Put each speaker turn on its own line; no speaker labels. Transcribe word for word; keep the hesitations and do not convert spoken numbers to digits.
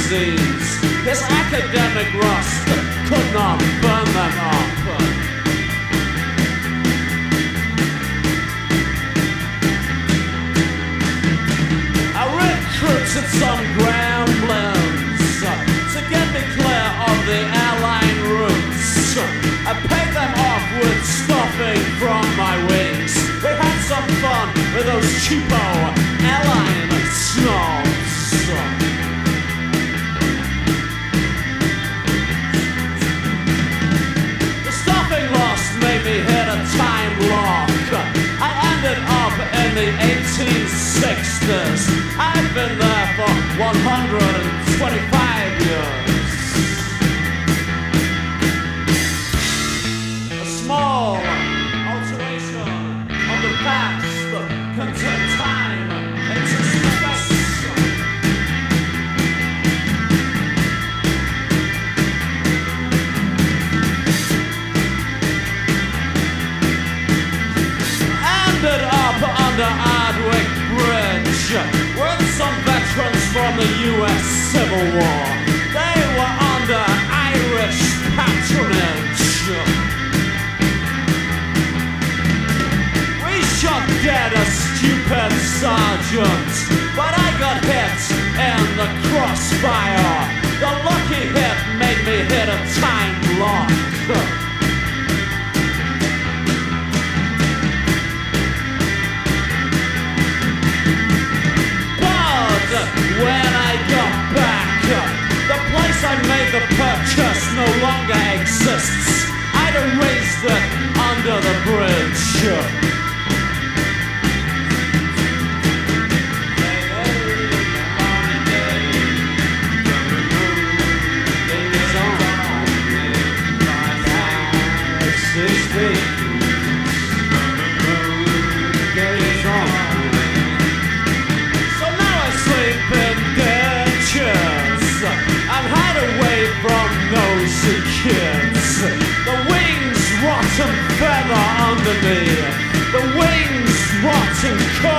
magazines. His academic rust could not burn them up. I recruited some gremlins to get me clear of the airline routes. I paid them off with stuffing from my wings. We had some fun with those cheapo airline snobs. The stuffing loss made me hit a time lock. I ended up in the eighteen sixties. I've been there for one hundred twenty-five years. A small alteration of the past can turn time into space. Ended up under Ardwick Bridge with some veterans from the U S Civil War. They were under Irish patronage. We shot dead a stupid sergeant, but I got hit in the crossfire. The lucky hit made me hit a time lock. When I got back, the place I made the purchase no longer exists. I'd erased it under the bridge. Kids, the wings rot and feather under me, the wings rot and cold.